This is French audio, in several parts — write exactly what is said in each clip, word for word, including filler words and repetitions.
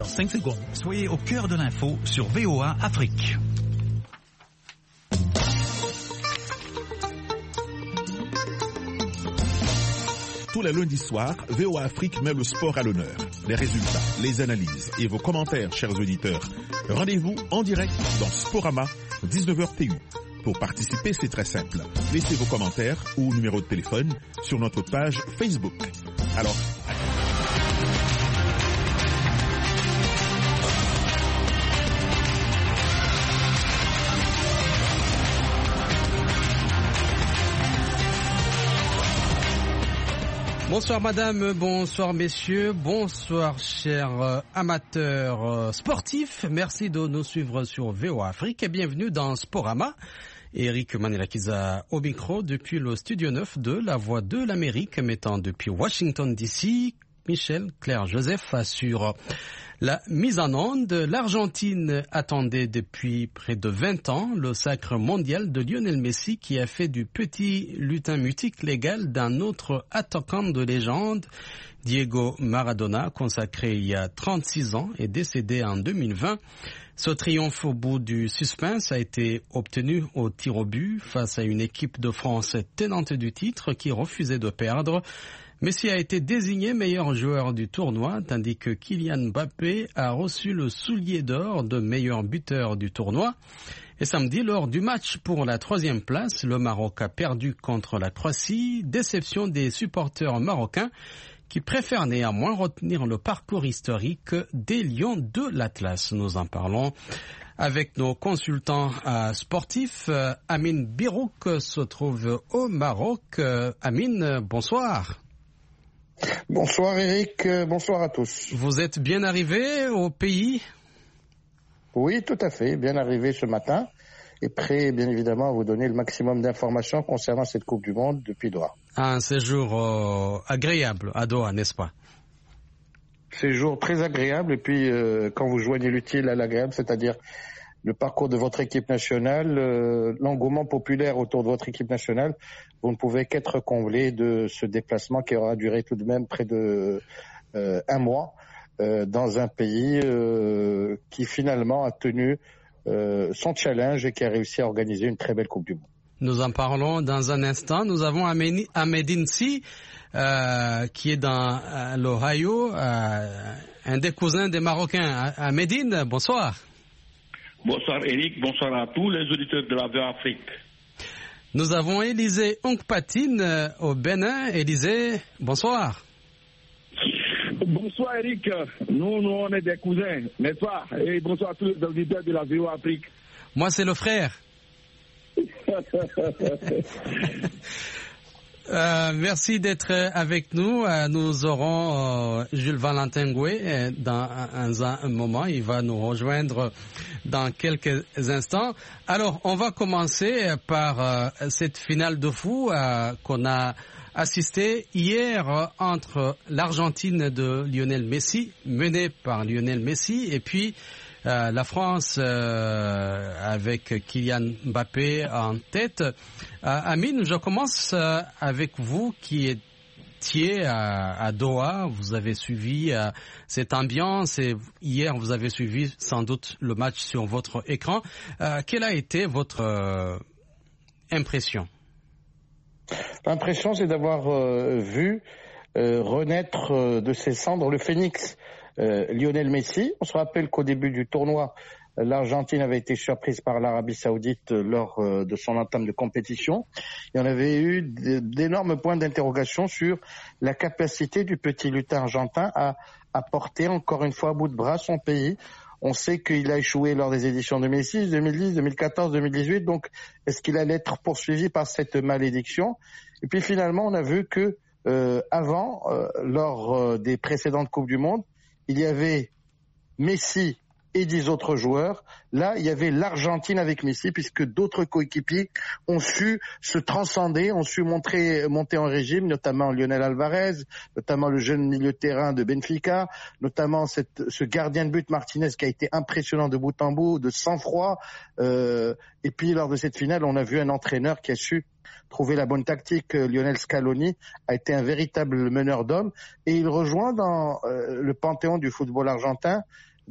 Dans cinq secondes, soyez au cœur de l'info sur V O A Afrique. Tous les lundis soirs, V O A Afrique met le sport à l'honneur. Les résultats, les analyses et vos commentaires, chers auditeurs. Rendez-vous en direct dans Sporama, dix-neuf heures T U. Pour participer, c'est très simple. Laissez vos commentaires ou numéro de téléphone sur notre page Facebook. Alors, bonsoir madame, bonsoir messieurs, bonsoir chers euh, amateurs euh, sportifs. Merci de nous suivre sur V O A Afrique et bienvenue dans Sporama. Eric Manelakiza au micro depuis le studio neuf de La Voix de l'Amérique, mettant depuis Washington D C. Michel Claire Joseph assure la mise en onde. L'Argentine attendait depuis près de vingt ans le sacre mondial de Lionel Messi, qui a fait du petit lutin mutique l'égal d'un autre attaquant de légende, Diego Maradona, consacré il y a trente-six ans et décédé en deux mille vingt. Ce triomphe au bout du suspense a été obtenu au tir au but face à une équipe de France tenante du titre qui refusait de perdre. Messi a été désigné meilleur joueur du tournoi, tandis que Kylian Mbappé a reçu le soulier d'or de meilleur buteur du tournoi. Et samedi, lors du match pour la troisième place, le Maroc a perdu contre la Croatie. Déception des supporters marocains qui préfèrent néanmoins retenir le parcours historique des Lions de l'Atlas. Nous en parlons avec nos consultants euh, sportifs. Euh, Amine Birouk se trouve au Maroc. Euh, Amine, bonsoir. Bonsoir Eric, bonsoir à tous. Vous êtes bien arrivé au pays? Oui, tout à fait, bien arrivé ce matin et prêt bien évidemment à vous donner le maximum d'informations concernant cette Coupe du Monde depuis Doha. Un séjour euh, agréable à Doha, n'est-ce pas? Séjour très agréable et puis euh, quand vous joignez l'utile à l'agréable, c'est-à-dire le parcours de votre équipe nationale, euh, l'engouement populaire autour de votre équipe nationale, vous ne pouvez qu'être comblé de ce déplacement qui aura duré tout de même près de euh, un mois euh, dans un pays euh, qui finalement a tenu euh, son challenge et qui a réussi à organiser une très belle Coupe du Monde. Nous en parlons dans un instant. Nous avons Ahmed Nsi, euh, qui est dans euh, l'Ohio, euh, un des cousins des Marocains. Ahmedine, bonsoir. Bonsoir Eric, bonsoir à tous les auditeurs de la V O A Afrique. Nous avons Élisée Onkpatine euh, au Bénin. Élisée, bonsoir. Bonsoir Eric, nous, nous on est des cousins, n'est-ce pas? Et bonsoir à tous les auditeurs de la V O A Afrique. Moi c'est le frère. Euh, merci d'être avec nous. Euh, nous aurons euh, Jules Valentin Goué euh, dans un, un, un moment. Il va nous rejoindre dans quelques instants. Alors, on va commencer par euh, cette finale de fou euh, qu'on a assisté hier euh, entre l'Argentine de Lionel Messi, menée par Lionel Messi, et puis Euh, la France euh, avec Kylian Mbappé en tête. Euh, Amine, je commence euh, avec vous qui étiez à, à Doha. Vous avez suivi euh, cette ambiance et hier vous avez suivi sans doute le match sur votre écran. Euh, quelle a été votre euh, impression? L'impression, c'est d'avoir euh, vu euh, renaître euh, de ses cendres le phénix. Euh, Lionel Messi. On se rappelle qu'au début du tournoi, l'Argentine avait été surprise par l'Arabie Saoudite lors euh, de son entame de compétition. Et on avait eu d'énormes points d'interrogation sur la capacité du petit lutin argentin à, à porter encore une fois à bout de bras son pays. On sait qu'il a échoué lors des éditions deux mille six, deux mille dix, deux mille quatorze, deux mille dix-huit. Donc, est-ce qu'il allait être poursuivi par cette malédiction? Et puis finalement, on a vu que euh, avant, euh, lors euh, des précédentes Coupes du Monde, il y avait Messi et dix autres joueurs. Là, il y avait l'Argentine avec Messi, puisque d'autres coéquipiers ont su se transcender, ont su montrer, monter en régime, notamment Lionel Alvarez, notamment le jeune milieu de terrain de Benfica, notamment cette, ce gardien de but Martinez qui a été impressionnant de bout en bout, de sang-froid. Euh, et puis, lors de cette finale, on a vu un entraîneur qui a su trouver la bonne tactique. Lionel Scaloni a été un véritable meneur d'hommes et il rejoint dans euh, le panthéon du football argentin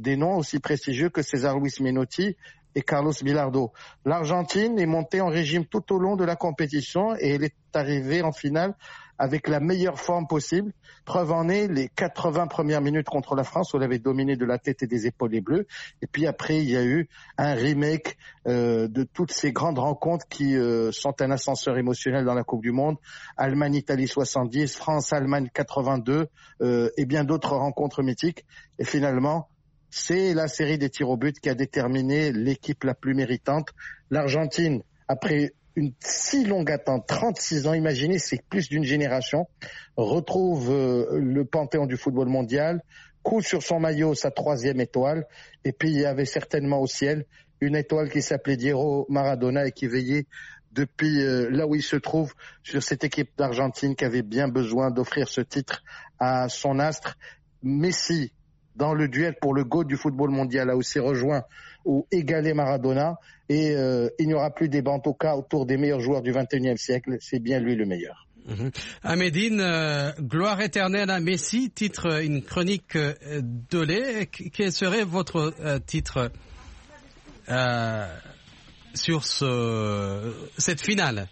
des noms aussi prestigieux que César Luis Menotti et Carlos Bilardo. L'Argentine est montée en régime tout au long de la compétition et elle est arrivée en finale avec la meilleure forme possible. Preuve en est les quatre-vingts premières minutes contre la France où elle avait dominé de la tête et des épaules les Bleus. Et puis après, il y a eu un remake euh, de toutes ces grandes rencontres qui euh, sont un ascenseur émotionnel dans la Coupe du Monde. Allemagne-Italie soixante-dix, France-Allemagne quatre-vingt-deux euh, et bien d'autres rencontres mythiques. Et finalement, c'est la série des tirs au but qui a déterminé l'équipe la plus méritante. L'Argentine, après une si longue attente, trente-six ans, imaginez, c'est plus d'une génération, retrouve euh, le panthéon du football mondial, coule sur son maillot sa troisième étoile, et puis il y avait certainement au ciel une étoile qui s'appelait Diego Maradona et qui veillait depuis euh, là où il se trouve sur cette équipe d'Argentine qui avait bien besoin d'offrir ce titre à son astre. Messi, dans le duel pour le GOAT du football mondial, a aussi rejoint ou égalé Maradona et euh, il n'y aura plus débat en tout cas autour des meilleurs joueurs du vingt et unième siècle, c'est bien lui le meilleur. Mmh. Amédine, euh, gloire éternelle à Messi, titre une chronique euh, Dolé. Quel serait votre euh, titre euh, sur ce, cette finale?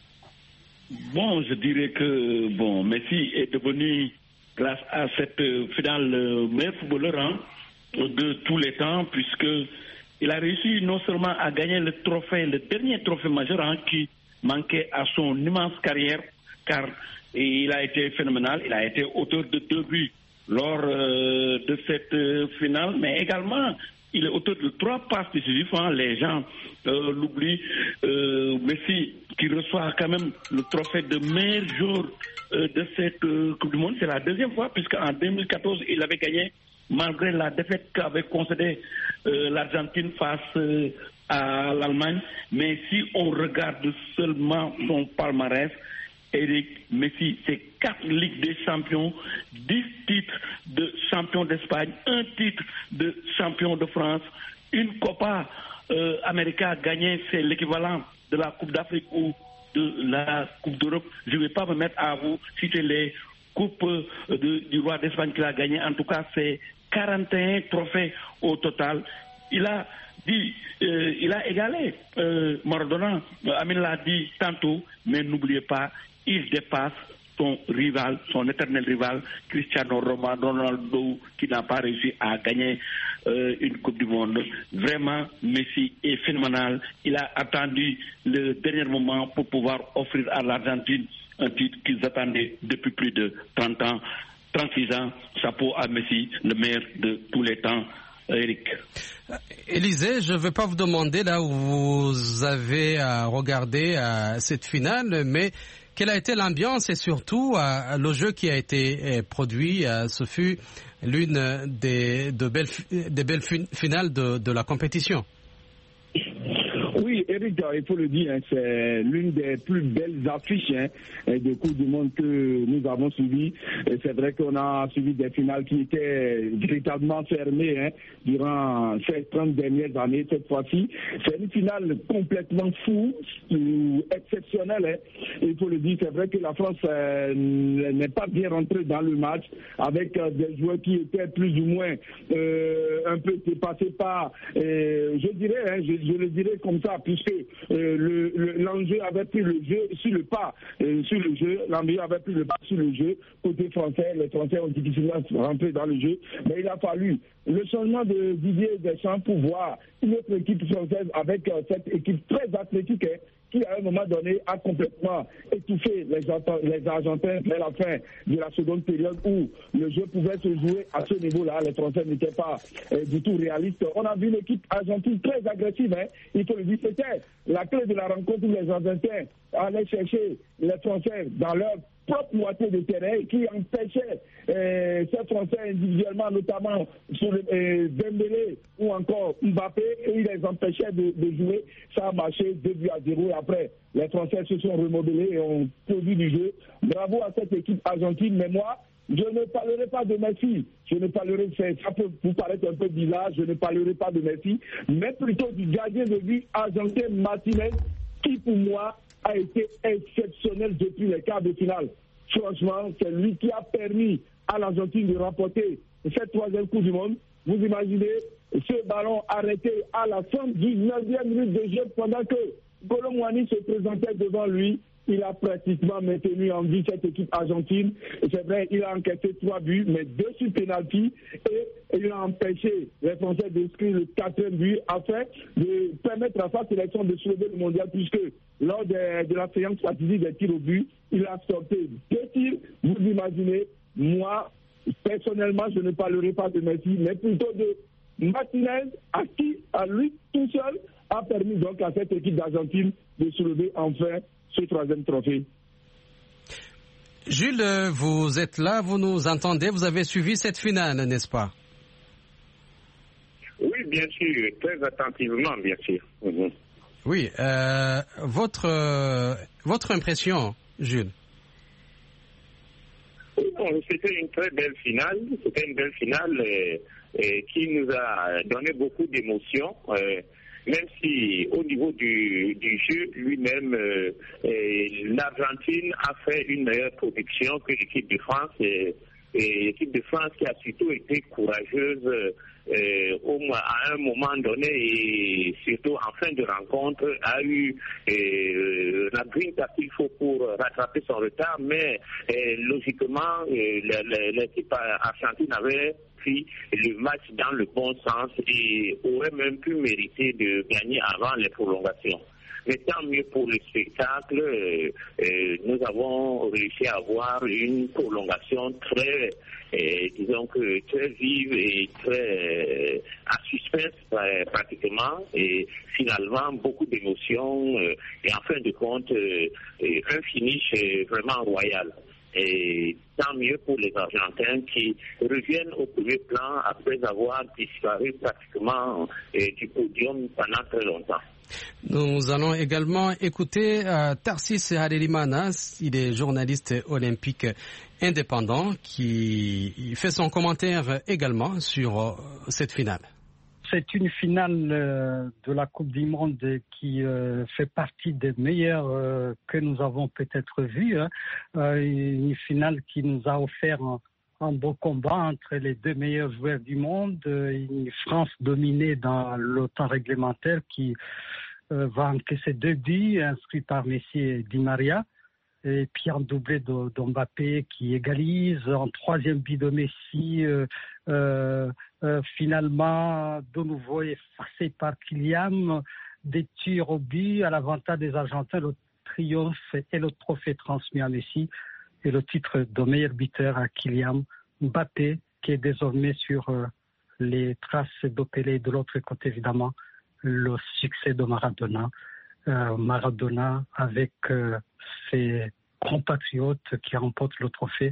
Bon, je dirais que bon, Messi est devenu, grâce à cette finale, le meilleur footballeur hein, de tous les temps, puisque il a réussi non seulement à gagner le trophée, le dernier trophée majeur hein, qui manquait à son immense carrière, car il a été phénoménal, il a été auteur de deux buts lors euh, de cette euh, finale, mais également il est auteur de trois passes décisives. Hein, les gens euh, l'oublient. Euh, Messi qui reçoit quand même le trophée de meilleur joueur euh, de cette euh, Coupe du Monde, c'est la deuxième fois, puisqu'en deux mille quatorze il avait gagné malgré la défaite qu'avait concédée euh, l'Argentine face euh, à l'Allemagne. Mais si on regarde seulement son palmarès, Eric, Messi, c'est quatre Ligues des Champions, dix titres de champion d'Espagne, un titre de champion de France, une Copa euh, América gagnée, c'est l'équivalent de la Coupe d'Afrique ou de la Coupe d'Europe. Je ne vais pas me mettre à vous citer les coupes euh, de, du roi d'Espagne qu'il a gagné. En tout cas, c'est quarante et un trophées au total. Il a dit, euh, il a égalé euh, Maradona. Amine l'a dit tantôt, mais n'oubliez pas, il dépasse son rival, son éternel rival, Cristiano Ronaldo, qui n'a pas réussi à gagner euh, une Coupe du Monde. Vraiment, Messi est phénoménal. Il a attendu le dernier moment pour pouvoir offrir à l'Argentine un titre qu'ils attendaient depuis plus de trente ans, trente-six ans. Chapeau à Messi, le meilleur de tous les temps. Eric. Élisée, je ne vais pas vous demander là où vous avez euh, regardé euh, cette finale, mais quelle a été l'ambiance et surtout euh, le jeu qui a été euh, produit? euh, Ce fut l'une des, de belles, des belles fin- finales de, de la compétition. Oui, Eric, il faut le dire, hein, c'est l'une des plus belles affiches hein, de Coupe du Monde que nous avons suivies. C'est vrai qu'on a suivi des finales qui étaient véritablement fermées hein, durant ces trente dernières années. Cette fois-ci, c'est une finale complètement fou, exceptionnelle. Hein. Il faut le dire, c'est vrai que la France euh, n'est pas bien rentrée dans le match avec euh, des joueurs qui étaient plus ou moins euh, un peu dépassés par, euh, je dirais, hein, je, je le dirais comme ça, puisque euh, le, le, l'enjeu avait pris le jeu sur le pas, euh, sur le jeu, l'enjeu avait pris le pas sur le jeu. Côté français, les Français ont difficilement rentré dans le jeu, mais il a fallu le changement de Didier Deschamps pour voir une autre équipe française avec euh, cette équipe très athlétique hein, qui, à un moment donné, a complètement étouffé les, les Argentins vers la fin de la seconde période où le jeu pouvait se jouer à ce niveau-là. Les Français n'étaient pas euh, du tout réalistes. On a vu l'équipe argentine très agressive. Hein. Il faut le dire, c'était la clé de la rencontre où les Argentins allaient chercher les Français dans leur propre moitié de terrain qui empêchait euh, ces Français individuellement, notamment sur le, euh, Dembélé ou encore Mbappé, et ils les empêchaient de, de jouer. Ça a marché deux buts à zéro. Et après, les Français se sont remodelés et ont produit du jeu. Bravo à cette équipe argentine, mais moi, je ne parlerai pas de Messi. Je ne parlerai, ça peut vous paraître un peu bizarre, je ne parlerai pas de Messi, mais plutôt du gardien de but argentin Martinez, qui pour moi a été exceptionnel depuis les quarts de finale. Franchement, c'est lui qui a permis à l'Argentine de remporter cette troisième Coupe du Monde. Vous imaginez, ce ballon arrêté à la fin du neuvième minute de jeu pendant que Kolo Muani se présentait devant lui. Il a pratiquement maintenu en vie cette équipe argentine. C'est vrai, il a encaissé trois buts, mais deux sur pénalty, et il a empêché les Français d'inscrire le quatrième but afin de permettre à sa sélection de soulever le mondial, puisque lors de, de la séance statistique des tirs au but, il a sorti deux tirs. Vous imaginez, moi, personnellement, je ne parlerai pas de Messi, mais plutôt de Martinez, à qui, à lui tout seul, a permis donc à cette équipe d'Argentine de soulever enfin ce troisième trophée. Jules, vous êtes là, vous nous entendez, vous avez suivi cette finale, n'est-ce pas? Oui, bien sûr, très attentivement, bien sûr. Mm-hmm. Oui, euh, votre, euh, votre impression, Jules? Bon, c'était une très belle finale, c'était une belle finale euh, euh, qui nous a donné beaucoup d'émotions. Euh, Même si au niveau du, du jeu lui-même, euh, l'Argentine a fait une meilleure production que l'équipe de France. Et, et l'équipe de France qui a surtout été courageuse euh, au moins à un moment donné et surtout en fin de rencontre a eu euh, la grinta qu'il faut pour rattraper son retard. Mais euh, logiquement, euh, l'équipe argentine avait pris le match dans le bon sens et aurait même pu mériter de gagner avant les prolongations. Mais tant mieux pour le spectacle, euh, euh, nous avons réussi à avoir une prolongation très, euh, disons que très vive et très euh, à suspense euh, pratiquement, et finalement beaucoup d'émotions euh, et en fin de compte euh, un finish euh, vraiment royal. Et tant mieux pour les Argentins qui reviennent au premier plan après avoir disparu pratiquement euh, du podium pendant très longtemps. Nous allons également écouter euh, Tarsis Harelimana, il est journaliste olympique indépendant qui fait son commentaire également sur euh, cette finale. C'est une finale euh, de la Coupe du Monde qui euh, fait partie des meilleures euh, que nous avons peut-être vues. Hein. Euh, une finale qui nous a offert un, un beau combat entre les deux meilleurs joueurs du monde. Une France dominée dans le temps réglementaire qui euh, va encaisser deux buts inscrits par Messi et Di Maria. Et puis un doublé de, de Mbappé qui égalise, un troisième but de Messi, euh, euh, euh, finalement de nouveau effacé par Kylian, des tirs au but à l'avantage des Argentins, le triomphe et le trophée transmis à Messi et le titre de meilleur buteur à Kylian Mbappé qui est désormais sur euh, les traces de Pelé. De l'autre côté évidemment le succès de Maradona. Euh, Maradona avec euh, ses compatriotes qui remportent le trophée,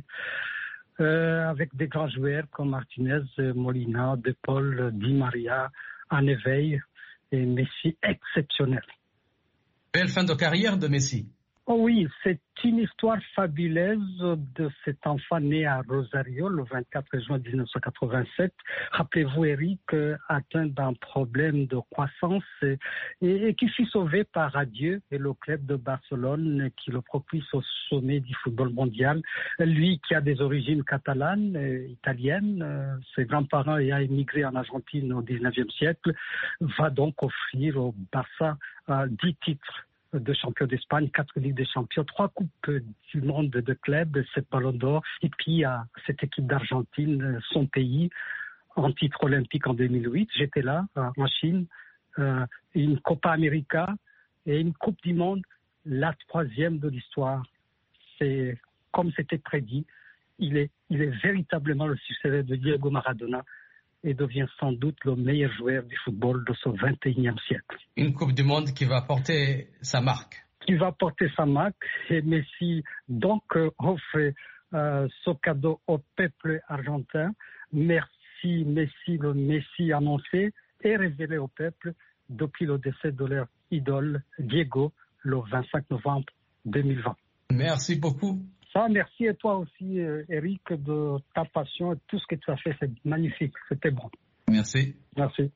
euh, avec des grands joueurs comme Martinez, Molina, De Paul, Di Maria, en éveil, et Messi exceptionnel. Belle fin de carrière de Messi. Oh oui, c'est une histoire fabuleuse de cet enfant né à Rosario le vingt-quatre juin mille neuf cent quatre-vingt-sept. Rappelez-vous, Eric, atteint d'un problème de croissance et, et, et qui fut sauvé par Adieu et le club de Barcelone qui le propulse au sommet du football mondial. Lui qui a des origines catalanes, euh, italiennes, euh, ses grands-parents ayant émigré en Argentine au dix-neuvième siècle, va donc offrir au Barça euh, dix titres de champion d'Espagne, quatre Ligues des Champions, trois Coupes du monde de clubs, sept Ballons d'Or, et puis à cette équipe d'Argentine, son pays, en titre olympique en deux mille huit. J'étais là, en Chine, euh, une Copa América et une Coupe du Monde, la troisième de l'histoire. C'est comme c'était prédit, il est, il est véritablement le successeur de Diego Maradona et devient sans doute le meilleur joueur du football de ce vingt et unième siècle. Une Coupe du Monde qui va porter sa marque. Qui va porter sa marque. Et Messi, donc, euh, offre euh, ce cadeau au peuple argentin. Merci, Messi, le Messi annoncé et révélé au peuple depuis le décès de leur idole, Diego, le vingt-cinq novembre deux mille vingt. Merci beaucoup. Ça, merci et toi aussi, Eric, de ta passion et tout ce que tu as fait. C'est magnifique, c'était bon. Merci. Merci.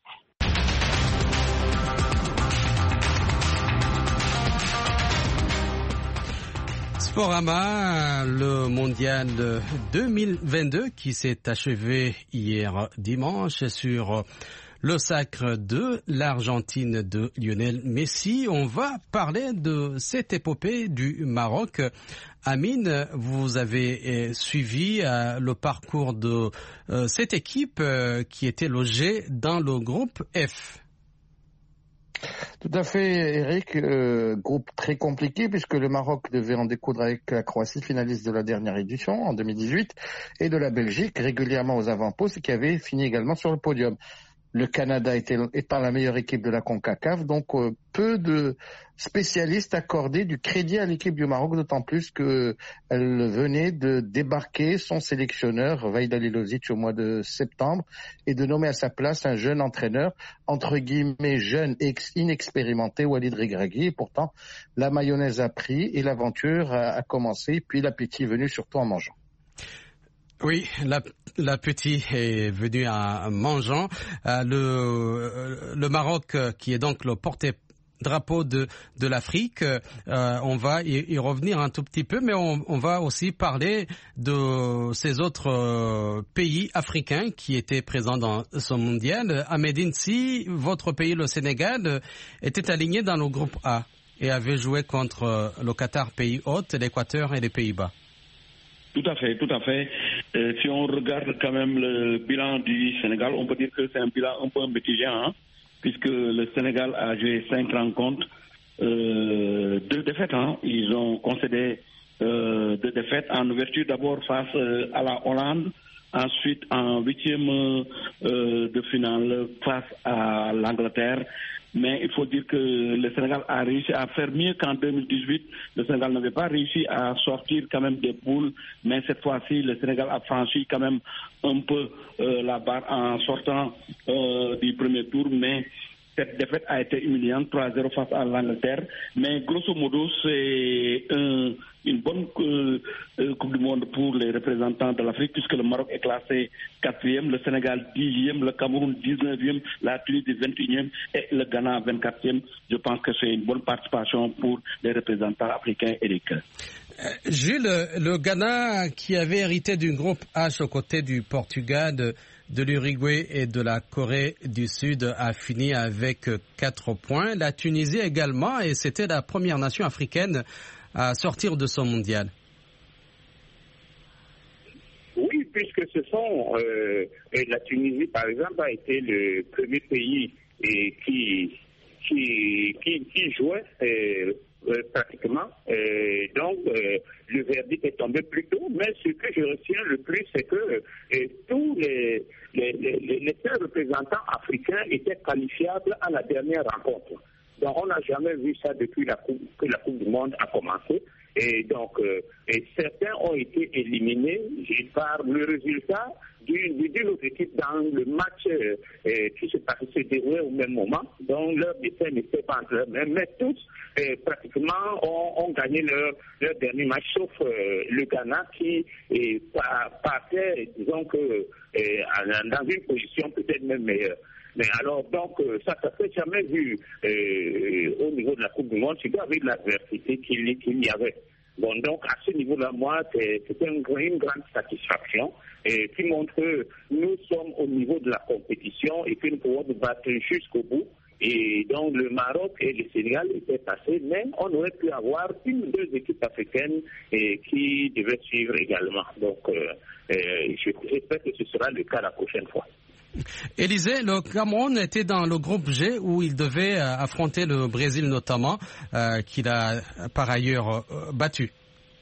Sporama, le mondial deux mille vingt-deux qui s'est achevé hier dimanche sur le sacre de l'Argentine de Lionel Messi. On va parler de cette épopée du Maroc. Amine, vous avez suivi le parcours de cette équipe qui était logée dans le groupe F. Tout à fait, Eric. Euh, groupe très compliqué puisque le Maroc devait en découdre avec la Croatie, finaliste de la dernière édition en deux mille dix-huit, et de la Belgique, régulièrement aux avant-postes, et qui avait fini également sur le podium. Le Canada était, étant la meilleure équipe de la CONCACAF, donc euh, peu de spécialistes accordaient du crédit à l'équipe du Maroc, d'autant plus qu'elle venait de débarquer son sélectionneur, Vaïd Halilovic, au mois de septembre, et de nommer à sa place un jeune entraîneur, entre guillemets jeune et inexpérimenté, Walid Regragui. Et pourtant, la mayonnaise a pris et l'aventure a, a commencé, puis l'appétit est venu surtout en mangeant. Oui, l'appétit est venu en mangeant. Euh, le, le Maroc, qui est donc le porte-drapeau de, de l'Afrique, euh, on va y, y revenir un tout petit peu, mais on, on va aussi parler de ces autres euh, pays africains qui étaient présents dans ce mondial. Ahmed Insi, votre pays, le Sénégal, était aligné dans le groupe A et avait joué contre le Qatar, pays hôte, l'Équateur et les Pays-Bas. Tout à fait, tout à fait. Euh, si on regarde quand même le bilan du Sénégal, on peut dire que c'est un bilan un peu mitigé, hein, puisque le Sénégal a joué cinq rencontres, euh, deux défaites. Hein. Ils ont concédé euh, deux défaites en ouverture d'abord face euh, à la Hollande, ensuite en huitième euh, de finale face à l'Angleterre. Mais il faut dire que le Sénégal a réussi à faire mieux qu'en deux mille dix-huit. Le Sénégal n'avait pas réussi à sortir quand même des poules, mais cette fois-ci, le Sénégal a franchi quand même un peu euh, la barre en sortant euh, du premier tour. Mais cette défaite a été humiliante, trois à zéro face à l'Angleterre. Mais grosso modo, c'est un, une bonne euh, euh, Coupe du Monde pour les représentants de l'Afrique, puisque le Maroc est classé quatrième, le Sénégal dixième, le Cameroun dix-neuvième, la Tunisie vingt et unième et le Ghana vingt-quatrième. Je pense que c'est une bonne participation pour les représentants africains, Eric. Jules, le Ghana qui avait hérité d'une groupe H aux côtés du Portugal, de, de l'Uruguay et de la Corée du Sud a fini avec quatre points. La Tunisie également, et c'était la première nation africaine à sortir de son mondial. Oui, puisque ce sont euh, la Tunisie, par exemple, a été le premier pays et qui qui qui, qui jouait. Euh, Euh, pratiquement. Euh, donc, euh, le verdict est tombé plus tôt, mais ce que je retiens le plus, c'est que euh, tous les, les, les, les représentants africains étaient qualifiables à la dernière rencontre. Donc, on n'a jamais vu ça depuis la coupe, que la Coupe du Monde a commencé. Et donc, euh, et certains ont été éliminés par le résultat d'une d'une autre équipe dans le match euh, qui se, se déroulait au même moment. Donc, leur destin n'était pas entre eux. Mais tous, euh, pratiquement, ont, ont gagné leur, leur dernier match, sauf euh, le Ghana qui euh, partait, disons que, euh, dans une position peut-être même meilleure. Mais alors, donc, ça, ça ne s'est jamais vu euh, au niveau de la Coupe du Monde, c'est avec l'adversité qu'il, qu'il y avait. Bon, donc, à ce niveau-là, moi, c'est, c'est une, une grande satisfaction et qui montre que nous sommes au niveau de la compétition et que nous pouvons nous battre jusqu'au bout. Et donc, le Maroc et le Sénégal étaient passés, mais on aurait pu avoir une ou deux équipes africaines et, qui devaient suivre également. Donc, euh, euh, j'espère que ce sera le cas la prochaine fois. Élisée, le Cameroun était dans le groupe G où il devait affronter le Brésil notamment, euh, qu'il a par ailleurs euh, battu.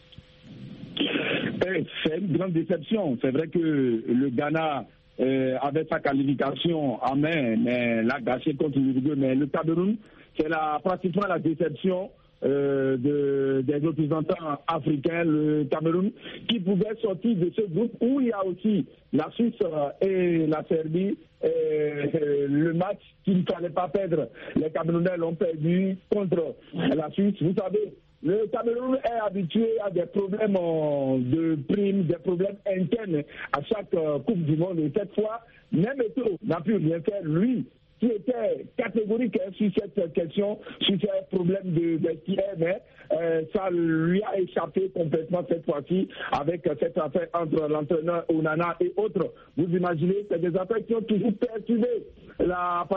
C'est une grande déception. C'est vrai que le Ghana euh, avait sa qualification en main, mais l'a gâché contre l'Uruguay. Mais le Cameroun, c'est la, pratiquement la déception euh, de, des représentants africains, le Cameroun, qui pouvait sortir de ce groupe où il y a aussi la Suisse et la Serbie. Et le match qu'il ne fallait pas perdre, les Camerounais l'ont perdu contre la Suisse. Vous savez, le Cameroun est habitué à des problèmes de primes, des problèmes internes à chaque Coupe du Monde. Et cette fois, même Eto'o n'a pu rien faire. Lui, qui était catégorique hein, sur cette question, sur ces problèmes de vestiaire, mais euh, ça lui a échappé complètement cette fois-ci avec euh, cette affaire entre l'entraîneur Onana et autres. Vous imaginez, c'est des affaires qui ont toujours perturbé la